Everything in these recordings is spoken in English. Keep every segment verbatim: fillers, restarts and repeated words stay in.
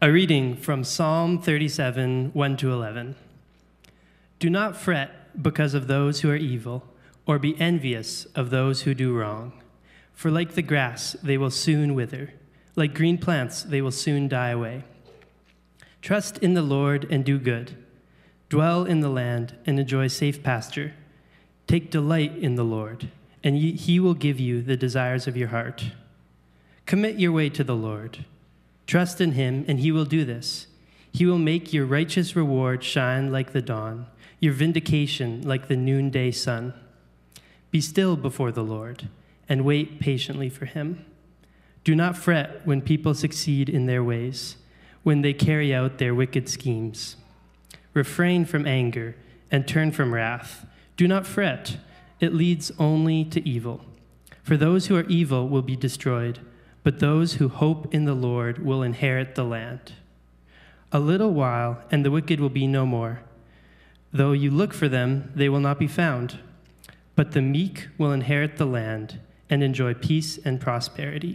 A reading from Psalm thirty-seven, one to eleven. Do not fret because of those who are evil, or be envious of those who do wrong. For like the grass, they will soon wither. Like green plants, they will soon die away. Trust in the Lord and do good. Dwell in the land and enjoy safe pasture. Take delight in the Lord, and he will give you the desires of your heart. Commit your way to the Lord. Trust in him, and he will do this. He will make your righteous reward shine like the dawn, your vindication like the noonday sun. Be still before the Lord, and wait patiently for him. Do not fret when people succeed in their ways, when they carry out their wicked schemes. Refrain from anger and turn from wrath. Do not fret, it leads only to evil. For those who are evil will be destroyed, but those who hope in the Lord will inherit the land. A little while, and the wicked will be no more. Though you look for them, they will not be found. But the meek will inherit the land and enjoy peace and prosperity.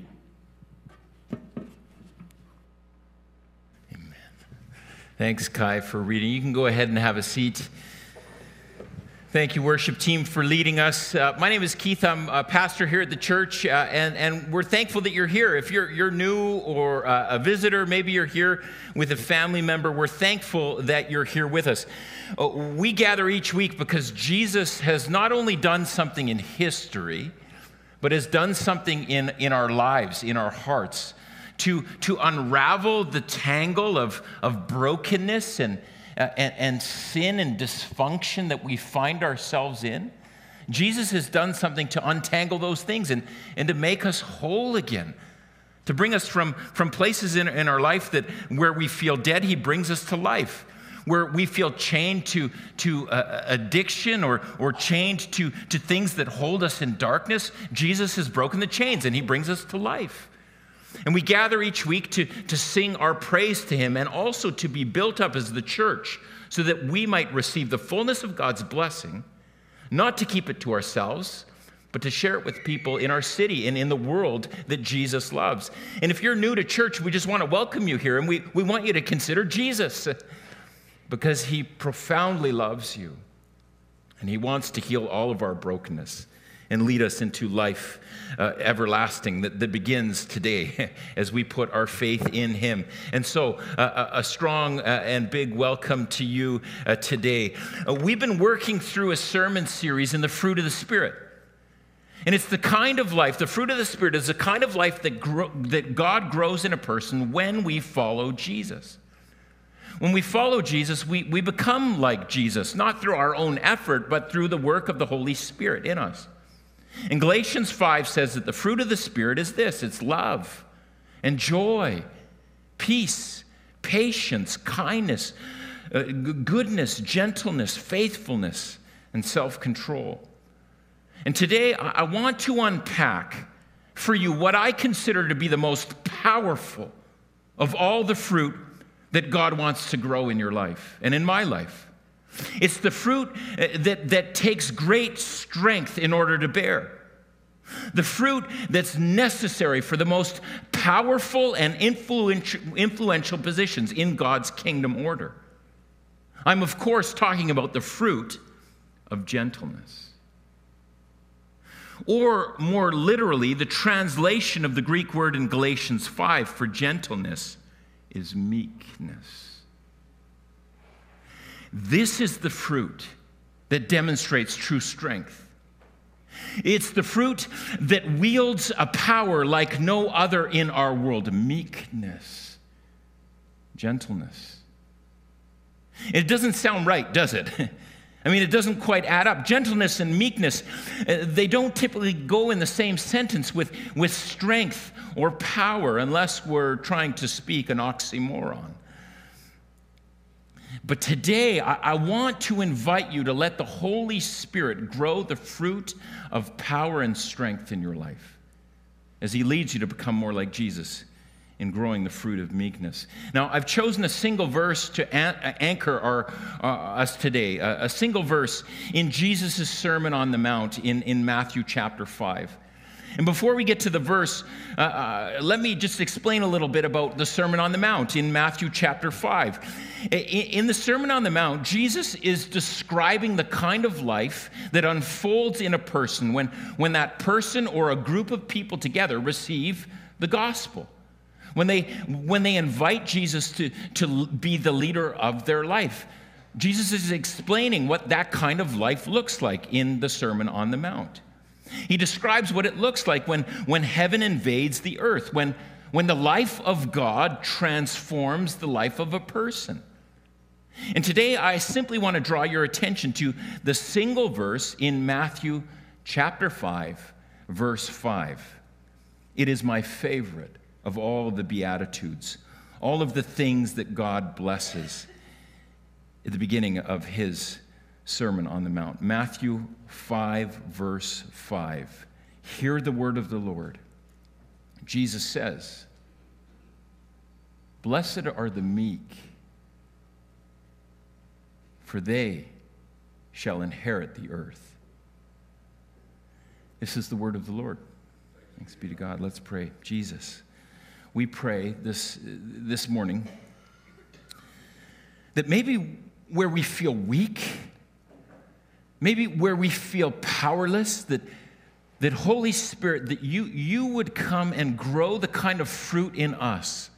Amen. Thanks, Kai, for reading. You can go ahead and have a seat. Thank you, worship team, for leading us. Uh, my name is Keith. I'm a pastor here at the church, uh, and, and we're thankful that you're here. If you're, you're new or uh, a visitor, maybe you're here with a family member, we're thankful that you're here with us. Uh, we gather each week because Jesus has not only done something in history, but has done something in, in our lives, in our hearts, to, to unravel the tangle of, of brokenness and Uh, and, and sin and dysfunction that we find ourselves in. Jesus has done something to untangle those things and, and to make us whole again, to bring us from, from places in, in our life that where we feel dead. He brings us to life. Where we feel chained to, to uh, addiction or, or chained to, to things that hold us in darkness, Jesus has broken the chains and he brings us to life. And we gather each week to, to sing our praise to him and also to be built up as the church so that we might receive the fullness of God's blessing, not to keep it to ourselves, but to share it with people in our city and in the world that Jesus loves. And if you're new to church, we just want to welcome you here, and we, we want you to consider Jesus because he profoundly loves you, and he wants to heal all of our brokenness and lead us into life uh, everlasting that, that begins today as we put our faith in him. And so uh, a strong uh, and big welcome to you uh, today. Uh, we've been working through a sermon series in the fruit of the Spirit. And it's the kind of life, the fruit of the Spirit is the kind of life that, gro- that God grows in a person when we follow Jesus. When we follow Jesus, we, we become like Jesus, not through our own effort, but through the work of the Holy Spirit in us. And Galatians five says that the fruit of the Spirit is this: it's love and joy, peace, patience, kindness, uh, goodness, gentleness, faithfulness, and self-control. And today I want to unpack for you what I consider to be the most powerful of all the fruit that God wants to grow in your life and in my life. It's the fruit that, that takes great strength in order to bear. The fruit that's necessary for the most powerful and influential, influential positions in God's kingdom order. I'm, of course, talking about the fruit of gentleness. Or, more literally, the translation of the Greek word in Galatians five for gentleness is meekness. This is the fruit that demonstrates true strength. It's the fruit that wields a power like no other in our world. Meekness, gentleness. It doesn't sound right, does it? I mean, it doesn't quite add up. Gentleness and meekness, they don't typically go in the same sentence with, with strength or power unless we're trying to speak an oxymoron. But today, I, I want to invite you to let the Holy Spirit grow the fruit of power and strength in your life as he leads you to become more like Jesus in growing the fruit of meekness. Now, I've chosen a single verse to an- anchor our, uh, us today, a, a single verse in Jesus' Sermon on the Mount in, in Matthew chapter five. And before we get to the verse, uh, uh, let me just explain a little bit about the Sermon on the Mount in Matthew chapter five. In, in the Sermon on the Mount, Jesus is describing the kind of life that unfolds in a person when, when that person or a group of people together receive the gospel. When they, when they invite Jesus to, to be the leader of their life. Jesus is explaining what that kind of life looks like in the Sermon on the Mount. He describes what it looks like when, when heaven invades the earth, when, when the life of God transforms the life of a person. And today I simply want to draw your attention to the single verse in Matthew chapter five, verse five. It is my favorite of all the Beatitudes, all of the things that God blesses at the beginning of his Sermon on the Mount. Matthew five, verse five. Hear the word of the Lord. Jesus says, "Blessed are the meek, for they shall inherit the earth." This is the word of the Lord. Thanks be to God. Let's pray. Jesus, we pray this, this morning that maybe where we feel weak, maybe where we feel powerless, that, that Holy Spirit, that you, you would come and grow the kind of fruit in us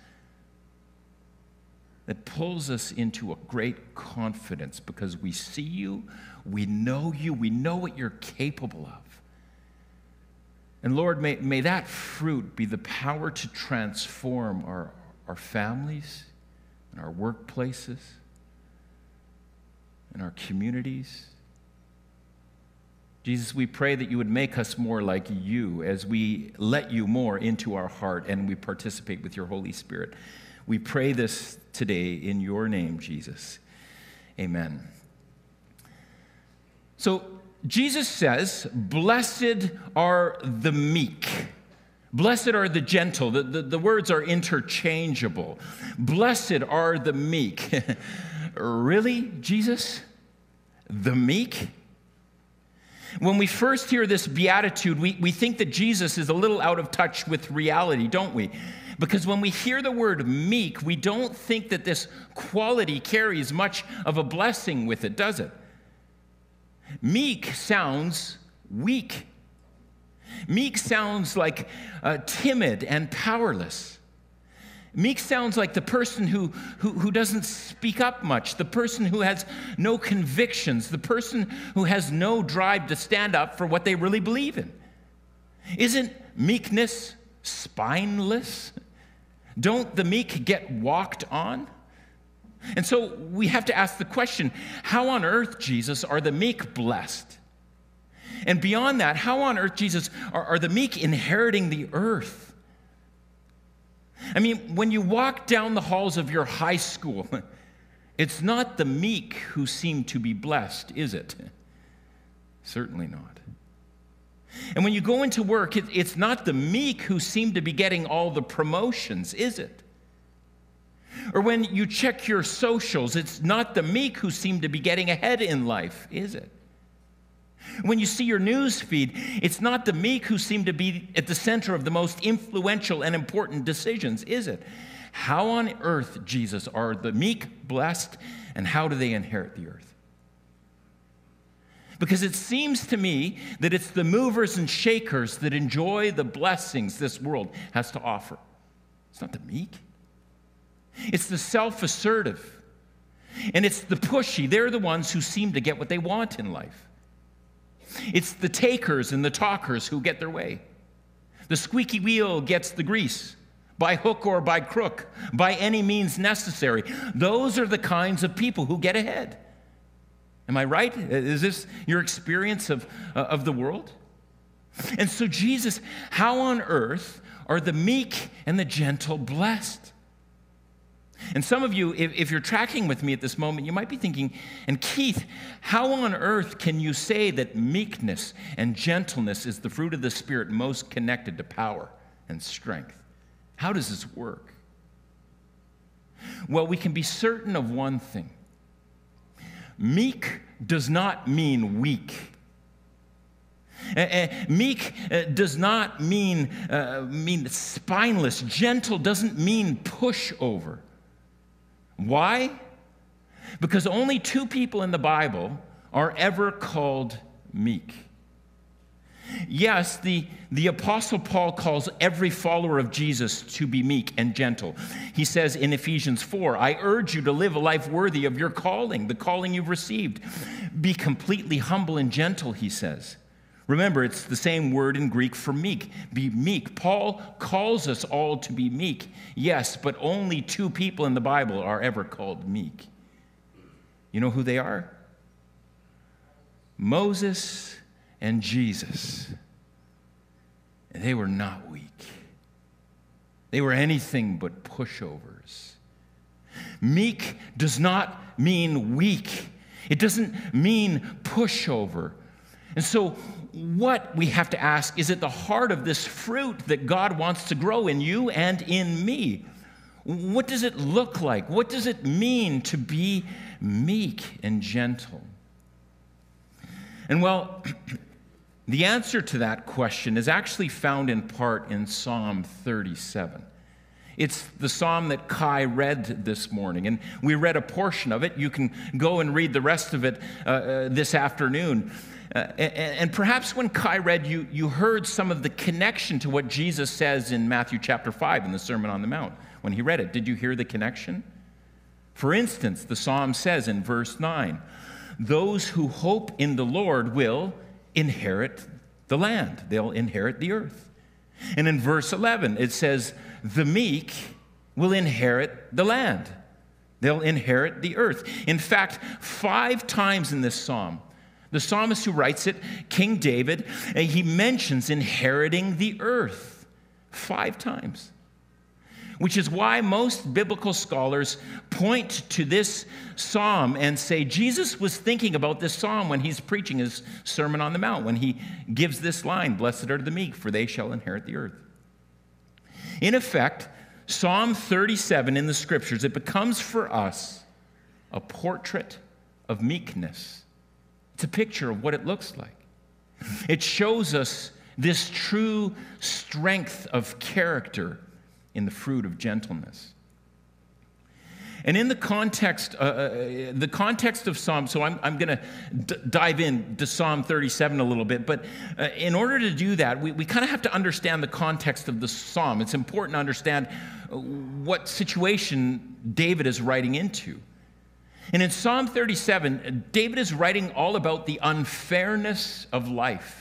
that pulls us into a great confidence because we see you, we know you, we know what you're capable of. And Lord, may, may that fruit be the power to transform our, our families and our workplaces and our communities. Jesus, we pray that you would make us more like you as we let you more into our heart and we participate with your Holy Spirit. We pray this today in your name, Jesus. Amen. So Jesus says, blessed are the meek. Blessed are the gentle. The, the, the words are interchangeable. Blessed are the meek. Really, Jesus? The meek? When we first hear this beatitude, we, we think that Jesus is a little out of touch with reality, don't we? Because when we hear the word meek, we don't think that this quality carries much of a blessing with it, does it? Meek sounds weak. Meek sounds like uh, timid and powerless. Meek sounds like the person who, who, who doesn't speak up much, the person who has no convictions, the person who has no drive to stand up for what they really believe in. Isn't meekness spineless? Don't the meek get walked on? And so we have to ask the question, how on earth, Jesus, are the meek blessed? And beyond that, how on earth, Jesus, are, are the meek inheriting the earth? I mean, when you walk down the halls of your high school, it's not the meek who seem to be blessed, is it? Certainly not. And when you go into work, it, it's not the meek who seem to be getting all the promotions, is it? Or when you check your socials, it's not the meek who seem to be getting ahead in life, is it? When you see your news feed, it's not the meek who seem to be at the center of the most influential and important decisions, is it? How on earth, Jesus, are the meek blessed, and how do they inherit the earth? Because it seems to me that it's the movers and shakers that enjoy the blessings this world has to offer. It's not the meek. It's the self-assertive. And it's the pushy. They're the ones who seem to get what they want in life. It's the takers and the talkers who get their way. The squeaky wheel gets the grease, by hook or by crook, by any means necessary. Those are the kinds of people who get ahead. Am I right? Is this your experience of, uh, of the world? And so Jesus, how on earth are the meek and the gentle blessed? And some of you, if, if you're tracking with me at this moment, you might be thinking, and Keith, how on earth can you say that meekness and gentleness is the fruit of the Spirit most connected to power and strength? How does this work? Well, we can be certain of one thing. Meek does not mean weak. Uh, uh, meek uh, does not mean, uh, mean spineless. Gentle doesn't mean pushover. Why? Because only two people in the Bible are ever called meek. Yes, the, the Apostle Paul calls every follower of Jesus to be meek and gentle. He says in Ephesians four, I urge you to live a life worthy of your calling, the calling you've received. Be completely humble and gentle, he says. Remember, it's the same word in Greek for meek. Be meek. Paul calls us all to be meek, yes, but only two people in the Bible are ever called meek. You know who they are? Moses and Jesus. And they were not weak. They were anything but pushovers. Meek does not mean weak. It doesn't mean pushover. And so what we have to ask is at the heart of this fruit that God wants to grow in you and in me. What does it look like? What does it mean to be meek and gentle? And well, the answer to that question is actually found in part in Psalm thirty-seven. It's the psalm that Kai read this morning, and we read a portion of it. You can go and read the rest of it uh, uh, this afternoon. Uh, and, and perhaps when Kai read, you, you heard some of the connection to what Jesus says in Matthew chapter five in the Sermon on the Mount when he read it. Did you hear the connection? For instance, the psalm says in verse nine, those who hope in the Lord will inherit the land. They'll inherit the earth. And in verse eleven, it says, the meek will inherit the land. They'll inherit the earth. In fact, five times in this psalm, the psalmist who writes it, King David, he mentions inheriting the earth five times. Which is why most biblical scholars point to this psalm and say Jesus was thinking about this psalm when he's preaching his Sermon on the Mount, when he gives this line, blessed are the meek, for they shall inherit the earth. In effect, Psalm thirty-seven in the scriptures, it becomes for us a portrait of meekness. It's a picture of what it looks like. It shows us this true strength of character in the fruit of gentleness. And in the context, uh, uh, the context of Psalm, so I'm, I'm going to d- dive into Psalm thirty-seven a little bit, but uh, in order to do that, we, we kind of have to understand the context of the Psalm. It's important to understand what situation David is writing into. And in Psalm thirty-seven, David is writing all about the unfairness of life.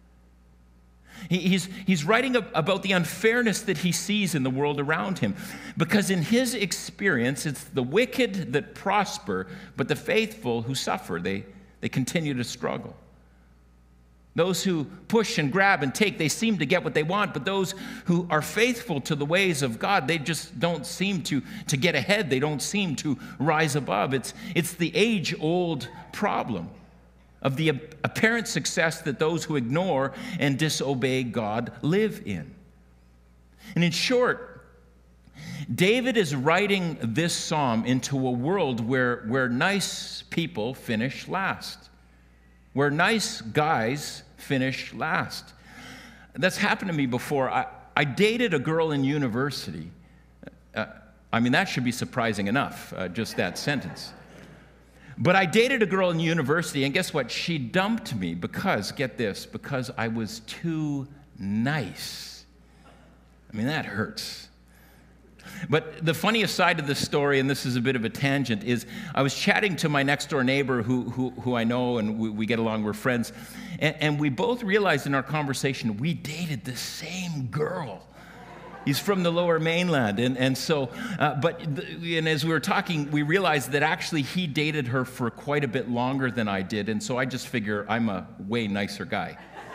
He's, he's writing about the unfairness that he sees in the world around him. Because in his experience, it's the wicked that prosper, but the faithful who suffer, they, they continue to struggle. Those who push and grab and take, they seem to get what they want, but those who are faithful to the ways of God, they just don't seem to, to get ahead. They don't seem to rise above. It's, it's the age-old problem of the apparent success that those who ignore and disobey God live in. And in short, David is writing this psalm into a world where, where nice people finish last, where nice guys finish last. That's happened to me before. I, I dated a girl in university. Uh, I mean, that should be surprising enough, uh, just that sentence. But I dated a girl in university, and guess what? She dumped me because, get this, because I was too nice. I mean, that hurts. But the funniest side of this story, and this is a bit of a tangent, is I was chatting to my next-door neighbor who, who, who I know, and we, we get along, we're friends, and, and we both realized in our conversation we dated the same girl. He's from the Lower Mainland, and, and so, uh, but, the, and as we were talking, we realized that actually he dated her for quite a bit longer than I did, and so I just figure I'm a way nicer guy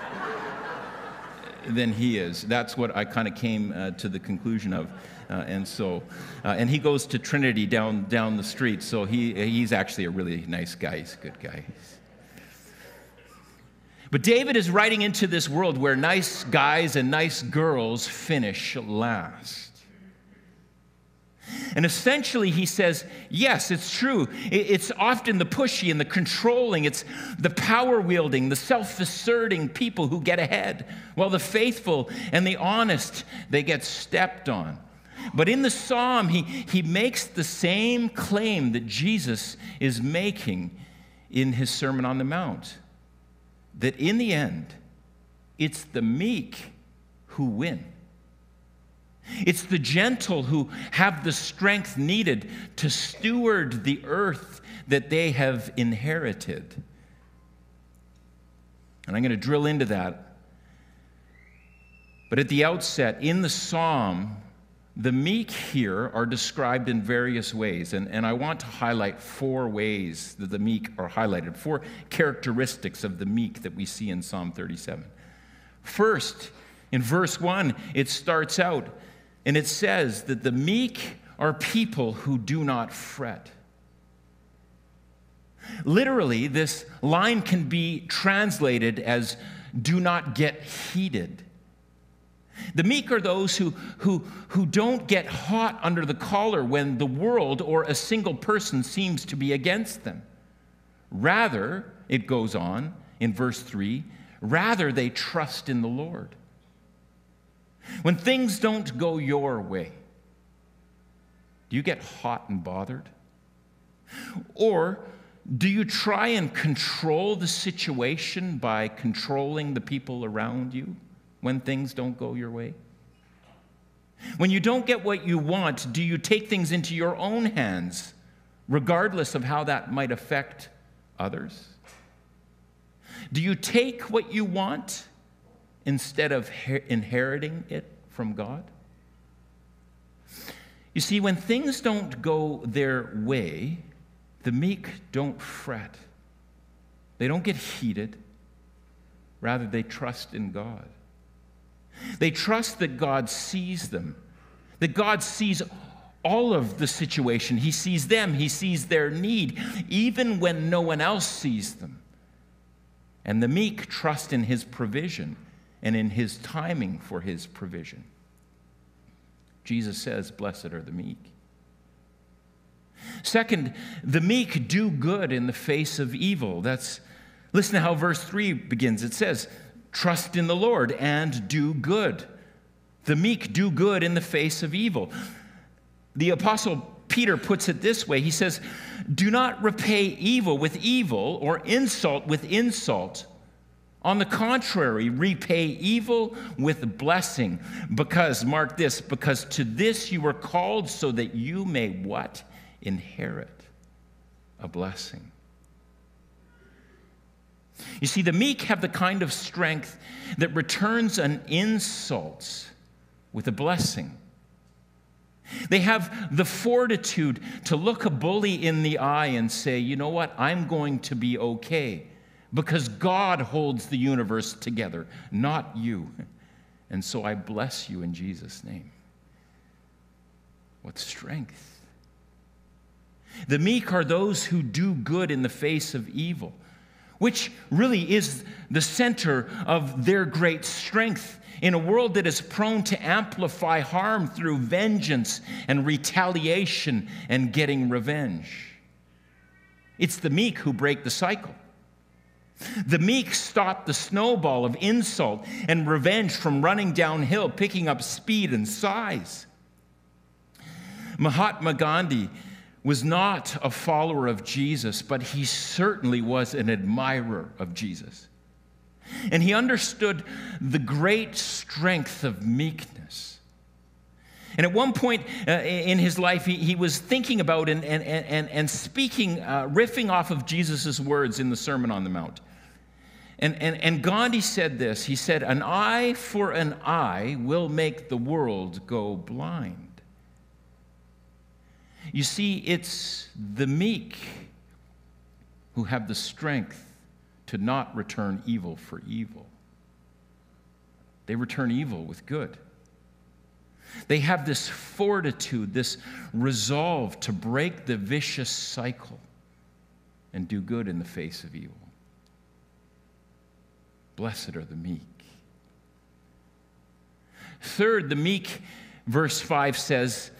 than he is. That's what I kind of came uh, to the conclusion of, uh, and so, uh, and he goes to Trinity down down the street, so he he's actually a really nice guy. He's a good guy. But David is writing into this world where nice guys and nice girls finish last. And essentially he says, yes, it's true. It's often the pushy and the controlling. It's the power-wielding, the self-asserting people who get ahead, while the faithful and the honest, they get stepped on. But in the psalm, he, he makes the same claim that Jesus is making in his Sermon on the Mount, that in the end, it's the meek who win. It's the gentle who have the strength needed to steward the earth that they have inherited. And I'm going to drill into that. But at the outset, in the psalm, the meek here are described in various ways. And, and I want to highlight four ways that the meek are highlighted, four characteristics of the meek that we see in Psalm thirty-seven. First, in verse one, it starts out, and it says that the meek are people who do not fret. Literally, this line can be translated as do not get heated. The meek are those who, who, who don't get hot under the collar when the world or a single person seems to be against them. Rather, it goes on in verse three, rather they trust in the Lord. When things don't go your way, do you get hot and bothered? Or do you try and control the situation by controlling the people around you when things don't go your way? When you don't get what you want, do you take things into your own hands, regardless of how that might affect others? Do you take what you want instead of inheriting it from God? You see, when things don't go their way, the meek don't fret. They don't get heated. Rather, they trust in God. They trust that God sees them, that God sees all of the situation. He sees them. He sees their need, even when no one else sees them. And the meek trust in his provision and in his timing for his provision. Jesus says, blessed are the meek. Second, the meek do good in the face of evil. That's, listen to how verse three begins. It says, trust in the Lord and do good. The meek do good in the face of evil. The Apostle Peter puts it this way. He says, do not repay evil with evil or insult with insult. On the contrary, repay evil with blessing. Because, mark this, because to this you were called so that you may what? Inherit a blessing. You see, the meek have the kind of strength that returns an insult with a blessing. They have the fortitude to look a bully in the eye and say, you know what, I'm going to be okay because God holds the universe together, not you. And so I bless you in Jesus' name. What strength. The meek are those who do good in the face of evil, which really is the center of their great strength in a world that is prone to amplify harm through vengeance and retaliation and getting revenge. It's the meek who break the cycle. The meek stop the snowball of insult and revenge from running downhill, picking up speed and size. Mahatma Gandhi was not a follower of Jesus, but he certainly was an admirer of Jesus. And he understood the great strength of meekness. And at one point uh, in his life, he, he was thinking about and, and, and, and speaking, uh, riffing off of Jesus' words in the Sermon on the Mount. And, and, and Gandhi said this. He said, an eye for an eye will make the world go blind. You see, it's the meek who have the strength to not return evil for evil. They return evil with good. They have this fortitude, this resolve to break the vicious cycle and do good in the face of evil. Blessed are the meek. Third, the meek, verse five says,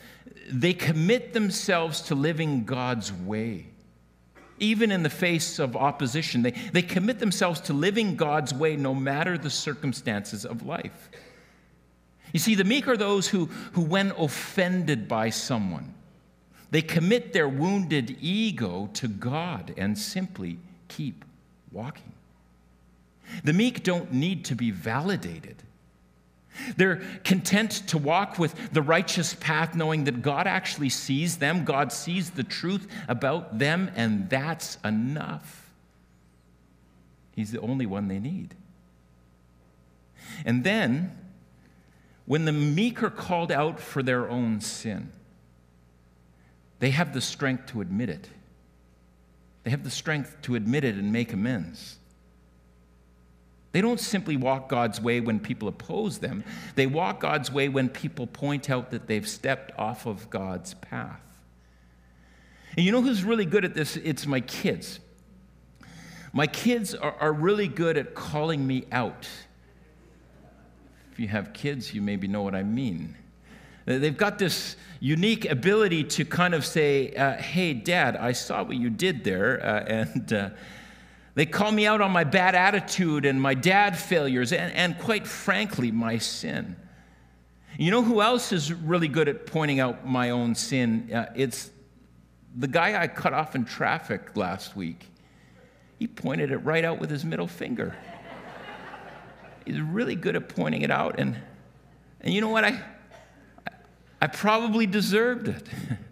they commit themselves to living God's way. Even in the face of opposition, they, they commit themselves to living God's way no matter the circumstances of life. You see, the meek are those who, who when offended by someone, they commit their wounded ego to God and simply keep walking. The meek don't need to be validated. They're content to walk with the righteous path, knowing that God actually sees them. God sees the truth about them, and that's enough. He's the only one they need. And then, when the meek are called out for their own sin, they have the strength to admit it. They have the strength to admit it and make amends. They don't simply walk God's way when people oppose them. They walk God's way when people point out that they've stepped off of God's path. And you know who's really good at this? It's my kids. My kids are, are really good at calling me out. If you have kids, you maybe know what I mean. They've got this unique ability to kind of say, uh, hey, Dad, I saw what you did there, uh, and... Uh, They call me out on my bad attitude and my dad failures and, and quite frankly, my sin. You know who else is really good at pointing out my own sin? Uh, it's the guy I cut off in traffic last week. He pointed it right out with his middle finger. He's really good at pointing it out. And, and you know what? I, I probably deserved it.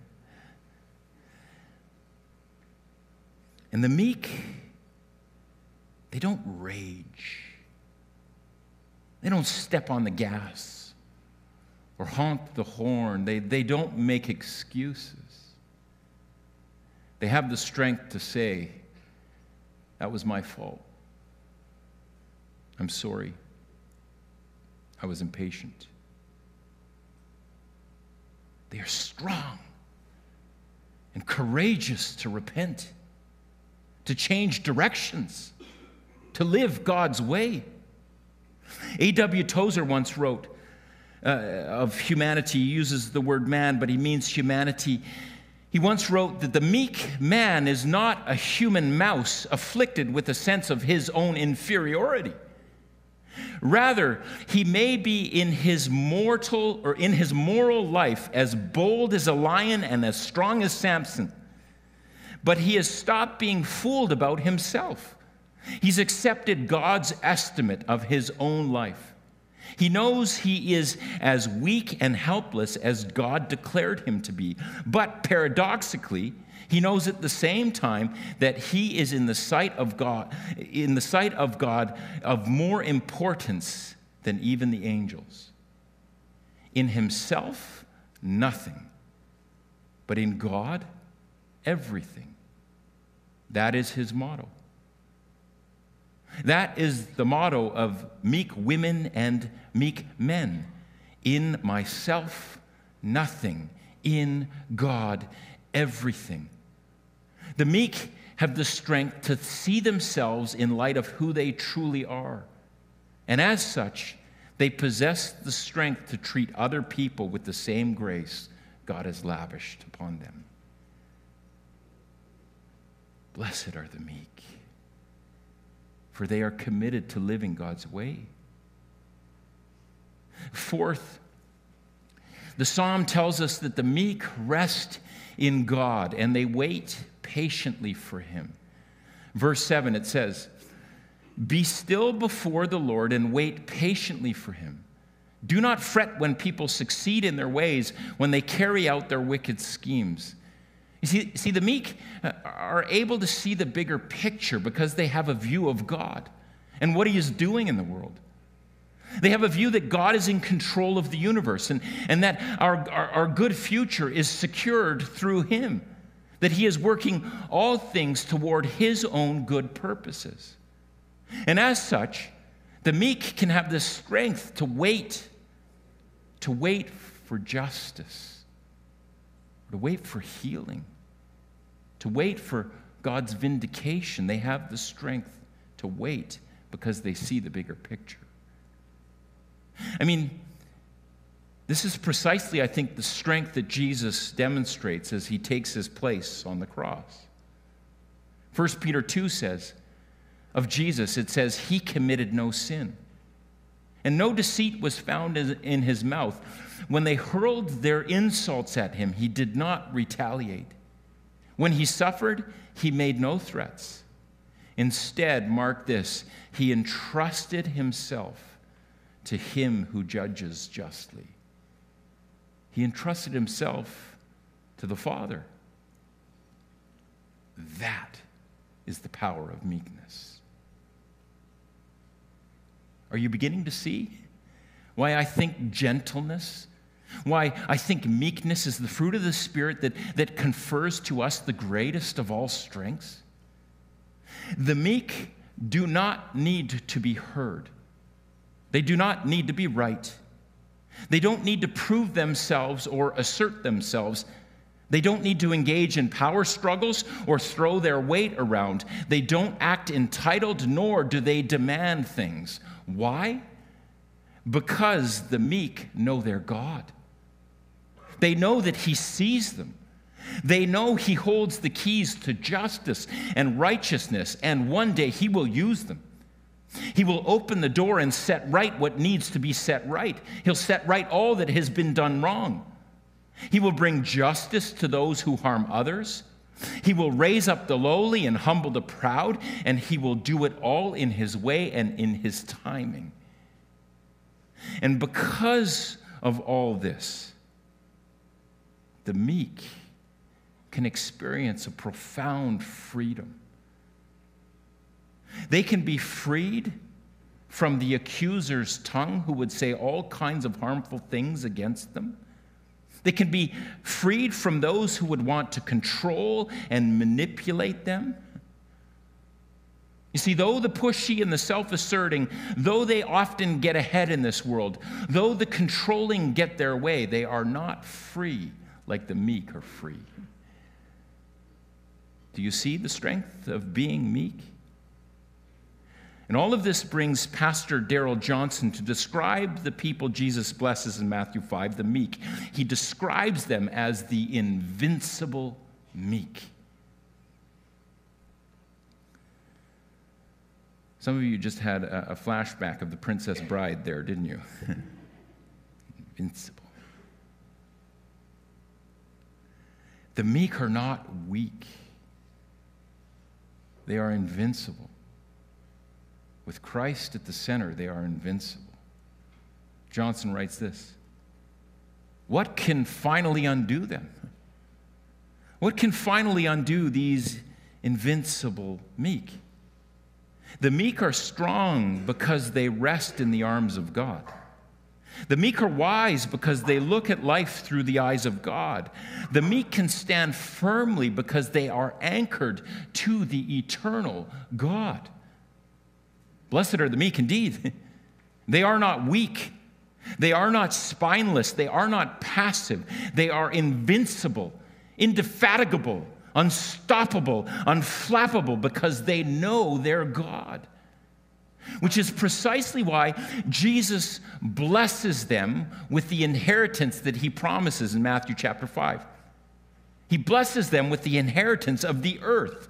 And the meek, they don't rage. They don't step on the gas or honk the horn. They, they don't make excuses. They have the strength to say, that was my fault. I'm sorry. I was impatient. They are strong and courageous to repent, to change directions, to live God's way. A W Tozer once wrote uh, of humanity. He uses the word man, but he means humanity. He once wrote that the meek man is not a human mouse afflicted with a sense of his own inferiority. Rather, he may be in his mortal or in his moral life as bold as a lion and as strong as Samson, but he has stopped being fooled about himself. He's accepted God's estimate of his own life. He knows he is as weak and helpless as God declared him to be. But paradoxically, he knows at the same time that he is in the sight of God, in the sight of God, of more importance than even the angels. In himself, nothing. But in God, everything. That is his motto. That is the motto of meek women and meek men. In myself, nothing. In God, everything. The meek have the strength to see themselves in light of who they truly are. And as such, they possess the strength to treat other people with the same grace God has lavished upon them. Blessed are the meek, for they are committed to living God's way. Fourth, the psalm tells us that the meek rest in God and they wait patiently for him. Verse seven, it says, "Be still before the Lord and wait patiently for him. Do not fret when people succeed in their ways, when they carry out their wicked schemes." You see, see, the meek are able to see the bigger picture because they have a view of God and what he is doing in the world. They have a view that God is in control of the universe and, and that our, our, our good future is secured through him, that he is working all things toward his own good purposes. And as such, the meek can have the strength to wait, to wait for justice, to wait for healing, to wait for God's vindication. They have the strength to wait because they see the bigger picture. I mean, This is precisely, I think, the strength that Jesus demonstrates as he takes his place on the cross. First Peter two says of Jesus, it says, he committed no sin, and no deceit was found in his mouth. When they hurled their insults at him, he did not retaliate. When he suffered, he made no threats. Instead, mark this, he entrusted himself to him who judges justly. He entrusted himself to the Father. That is the power of meekness. Are you beginning to see why I think gentleness, why I think meekness is the fruit of the Spirit that, that confers to us the greatest of all strengths? The meek do not need to be heard. They do not need to be right. They don't need to prove themselves or assert themselves. They don't need to engage in power struggles or throw their weight around. They don't act entitled, nor do they demand things. Why? Because the meek know their God. They know that he sees them. They know he holds the keys to justice and righteousness, and one day he will use them. He will open the door and set right what needs to be set right. He'll set right all that has been done wrong. He will bring justice to those who harm others. He will raise up the lowly and humble the proud, and he will do it all in his way and in his timing. And because of all this, the meek can experience a profound freedom. They can be freed from the accuser's tongue who would say all kinds of harmful things against them. They can be freed from those who would want to control and manipulate them. You see, though the pushy and the self-asserting, though they often get ahead in this world, though the controlling get their way, they are not free like the meek are free. Do you see the strength of being meek? And all of this brings Pastor Darrell Johnson to describe the people Jesus blesses in Matthew five, the meek. He describes them as the invincible meek. Some of you just had a, a flashback of the Princess Bride there, didn't you? Invincible. The meek are not weak. They are invincible. With Christ at the center, they are invincible. Johnson writes this: what can finally undo them? What can finally undo these invincible meek? The meek are strong because they rest in the arms of God. The meek are wise because they look at life through the eyes of God. The meek can stand firmly because they are anchored to the eternal God. Blessed are the meek indeed. They are not weak. They are not spineless. They are not passive. They are invincible, indefatigable, unstoppable, unflappable, because they know their God. Which is precisely why Jesus blesses them with the inheritance that he promises in Matthew chapter five. He blesses them with the inheritance of the earth.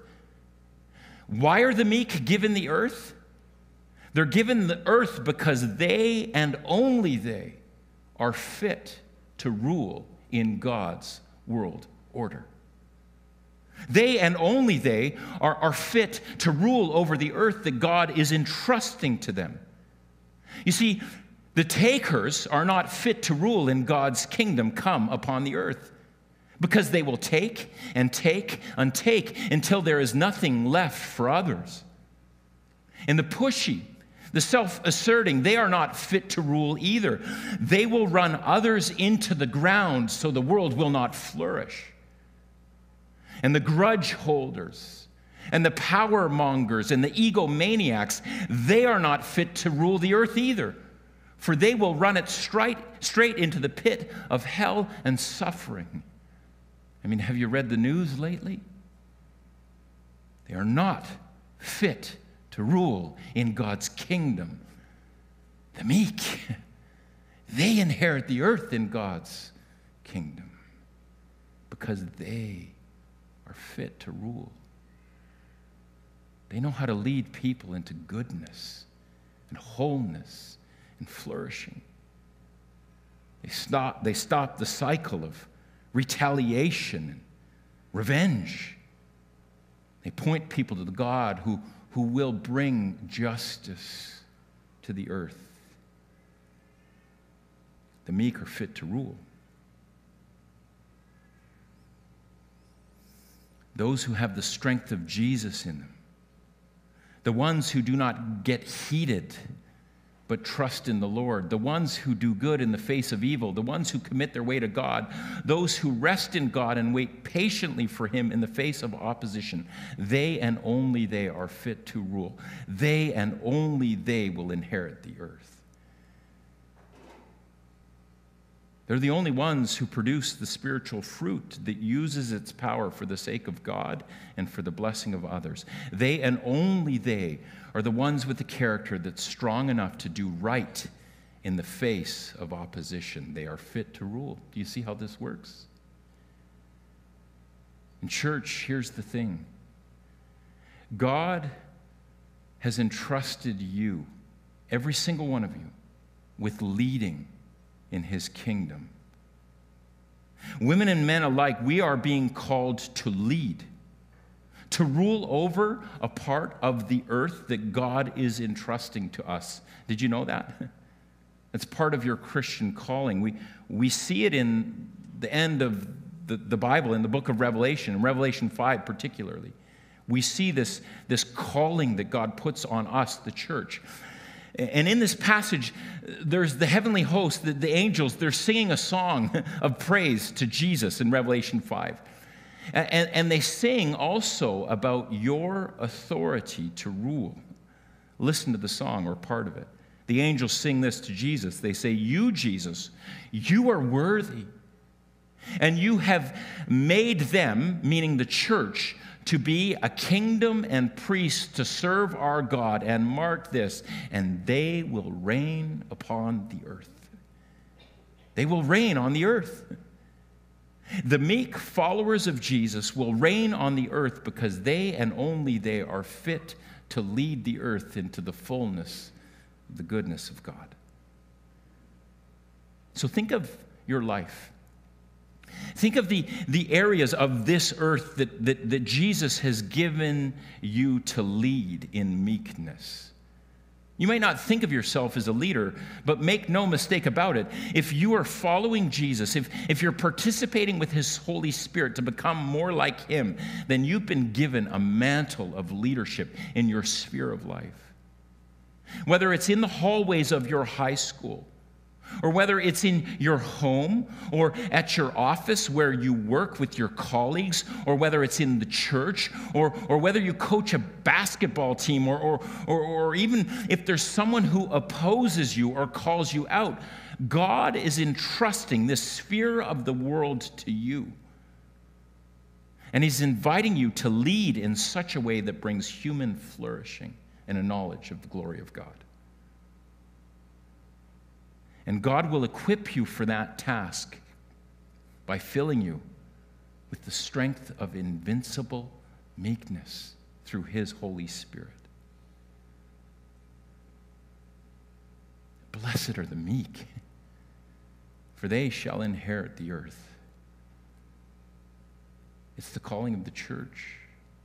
Why are the meek given the earth? They're given the earth because they and only they are fit to rule in God's world order. They and only they are, are fit to rule over the earth that God is entrusting to them. You see, the takers are not fit to rule in God's kingdom come upon the earth, because they will take and take and take until there is nothing left for others. And the pushy, the self-asserting, they are not fit to rule either. They will run others into the ground so the world will not flourish. And the grudge holders and the power mongers and the egomaniacs, they are not fit to rule the earth either, for they will run it straight, straight into the pit of hell and suffering. I mean, have you read the news lately? They are not fit to rule in God's kingdom. The meek, They inherit the earth in God's kingdom because they are fit to rule. They know how to lead people into goodness and wholeness and flourishing. They stop, they stop the cycle of retaliation and revenge. They point people to the God who, who will bring justice to the earth. The meek are fit to rule. Those who have the strength of Jesus in them. The ones who do not get heated, but trust in the Lord. The ones who do good in the face of evil. The ones who commit their way to God. Those who rest in God and wait patiently for Him in the face of opposition. They and only they are fit to rule. They and only they will inherit the earth. They're the only ones who produce the spiritual fruit that uses its power for the sake of God and for the blessing of others. They and only they are the ones with the character that's strong enough to do right in the face of opposition. They are fit to rule. Do you see how this works? In church, here's the thing. God has entrusted you, every single one of you, with leading in His kingdom. Women and men alike, we are being called to lead, to rule over a part of the earth that God is entrusting to us. Did you know that? It's part of your Christian calling. We, we see it in the end of the, the Bible, in the book of Revelation, in Revelation five particularly. We see this, this calling that God puts on us, the church. And in this passage, there's the heavenly host, the, the angels, they're singing a song of praise to Jesus in Revelation five. And, and they sing also about your authority to rule. Listen to the song or part of it. The angels sing this to Jesus. They say, "You, Jesus, you are worthy. And you have made them," meaning the church, "to be a kingdom and priests to serve our God." And mark this, "and they will reign upon the earth." They will reign on the earth. The meek followers of Jesus will reign on the earth because they and only they are fit to lead the earth into the fullness of the goodness of God. So think of your life. Think of the, the areas of this earth that, that, that Jesus has given you to lead in meekness. You may not think of yourself as a leader, but make no mistake about it. If you are following Jesus, if, if you're participating with His Holy Spirit to become more like Him, then you've been given a mantle of leadership in your sphere of life. Whether it's in the hallways of your high school, or whether it's in your home or at your office where you work with your colleagues, or whether it's in the church, or, or whether you coach a basketball team, or, or, or, or even if there's someone who opposes you or calls you out, God is entrusting this sphere of the world to you. And He's inviting you to lead in such a way that brings human flourishing and a knowledge of the glory of God. And God will equip you for that task by filling you with the strength of invincible meekness through His Holy Spirit. Blessed are the meek, for they shall inherit the earth. It's the calling of the church.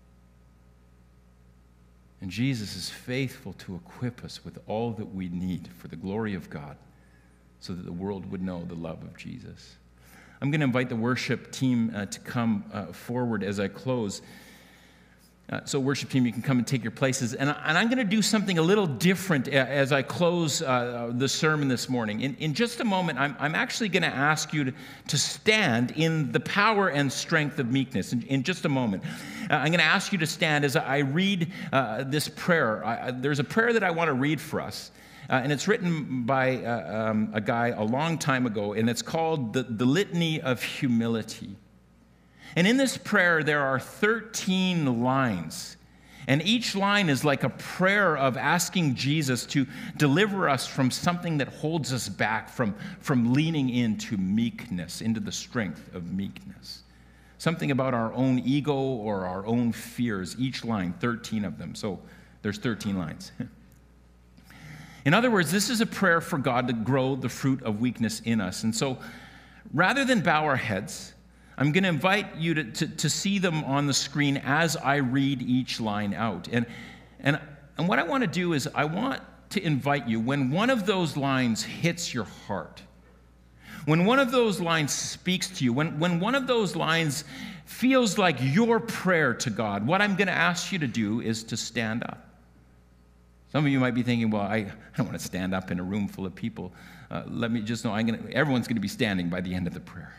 And Jesus is faithful to equip us with all that we need for the glory of God, so that the world would know the love of Jesus. I'm going to invite the worship team uh, to come uh, forward as I close. Uh, so worship team, you can come and take your places. And, and I'm going to do something a little different as I close uh, the sermon this morning. In, in just a moment, I'm, I'm actually going to ask you to, to stand in the power and strength of meekness. In, in just a moment, uh, I'm going to ask you to stand as I read uh, this prayer. I, there's a prayer that I want to read for us. Uh, and it's written by uh, um, a guy a long time ago, and it's called the, the Litany of Humility. And in this prayer, there are thirteen lines. And each line is like a prayer of asking Jesus to deliver us from something that holds us back from, from leaning into meekness, into the strength of meekness. Something about our own ego or our own fears. Each line, thirteen of them. So there's thirteen lines. In other words, this is a prayer for God to grow the fruit of weakness in us. And so rather than bow our heads, I'm going to invite you to, to, to see them on the screen as I read each line out. And, and, and what I want to do is I want to invite you, when one of those lines hits your heart, when one of those lines speaks to you, when, when one of those lines feels like your prayer to God, what I'm going to ask you to do is to stand up. Some of you might be thinking, well, I, I don't want to stand up in a room full of people. Uh, let me just know, I'm gonna, everyone's going to be standing by the end of the prayer.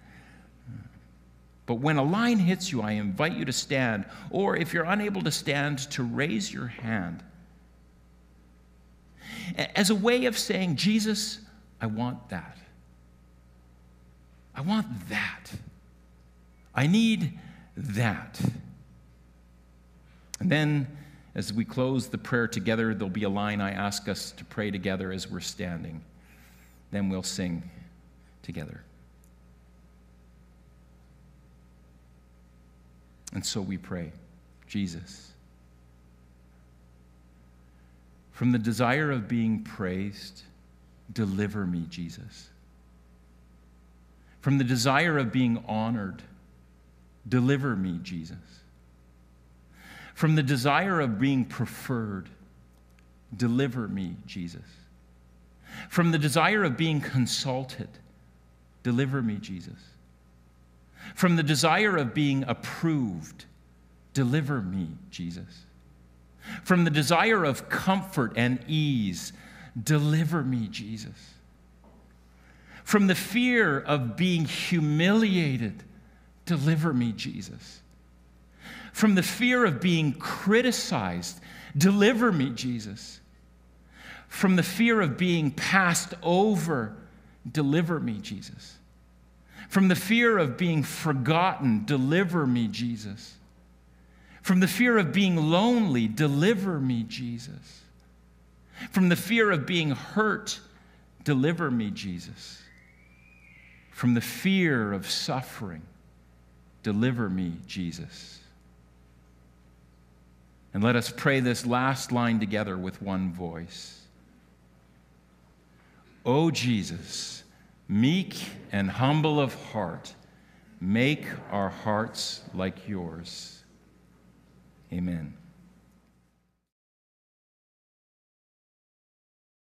But when a line hits you, I invite you to stand, or if you're unable to stand, to raise your hand as a way of saying, Jesus, I want that. I want that. I need that. And then, as we close the prayer together, there'll be a line I ask us to pray together as we're standing. Then we'll sing together. And so we pray, Jesus, from the desire of being praised, deliver me, Jesus. From the desire of being honored, deliver me, Jesus. From the desire of being preferred, deliver me, Jesus. From the desire of being consulted, deliver me, Jesus. From the desire of being approved, deliver me, Jesus. From the desire of comfort and ease, deliver me, Jesus. From the fear of being humiliated, deliver me, Jesus. From the fear of being criticized, deliver me, Jesus. From the fear of being passed over, deliver me, Jesus. From the fear of being forgotten, deliver me, Jesus. From the fear of being lonely, deliver me, Jesus. From the fear of being hurt, deliver me, Jesus. From the fear of suffering, deliver me, Jesus. And let us pray this last line together with one voice. O Jesus, meek and humble of heart, make our hearts like yours. Amen.